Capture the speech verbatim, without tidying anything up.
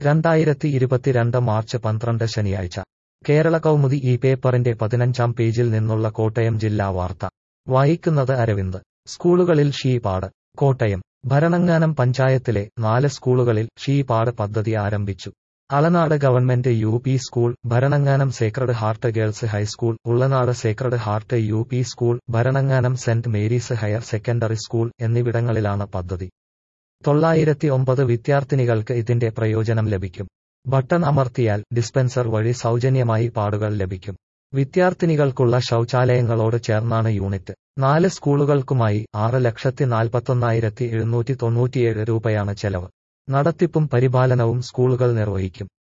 രണ്ടായിരത്തി ഇരുപത്തിരണ്ട് മാർച്ച് പന്ത്രണ്ട് ശനിയാഴ്ച കേരള കൗമുദി ഈ പേപ്പറിന്റെ പതിനഞ്ചാം പേജിൽ നിന്നുള്ള കോട്ടയം ജില്ലാ വാർത്ത വായിക്കുന്നത് അരവിന്ദ്. സ്കൂളുകളിൽ ഷീപാഡ്. കോട്ടയം ഭരണങ്ങാനം പഞ്ചായത്തിലെ നാല് സ്കൂളുകളിൽ ഷീപാഡ് പദ്ധതി ആരംഭിച്ചു. Alanad government U P school, Bharananganam Sacred Heart girls high school, Ullanad Sacred Heart U P school, Bharananganam Saint Mary's higher secondary school എന്നിവിടങ്ങളിലാണ് പദ്ധതി. തൊള്ളായിരത്തി ഒമ്പത് വിദ്യാർത്ഥിനികൾക്ക് ഇതിന്റെ പ്രയോജനം ലഭിക്കും. ബട്ടൺ അമർത്തിയാൽ ഡിസ്പെൻസർ വഴി സൗജന്യമായി പാഡുകൾ ലഭിക്കും. വിദ്യാർത്ഥിനികൾക്കുള്ള ശൗചാലയങ്ങളോട് ചേർന്നാണ് യൂണിറ്റ്. നാല് സ്കൂളുകൾക്കുമായി ആറ് ലക്ഷത്തി നാൽപ്പത്തൊന്നായിരത്തി എഴുന്നൂറ്റി തൊണ്ണൂറ്റിയേഴ് രൂപയാണ് ചെലവ്. നടത്തിപ്പും പരിപാലനവും സ്കൂളുകൾ നിർവഹിക്കും.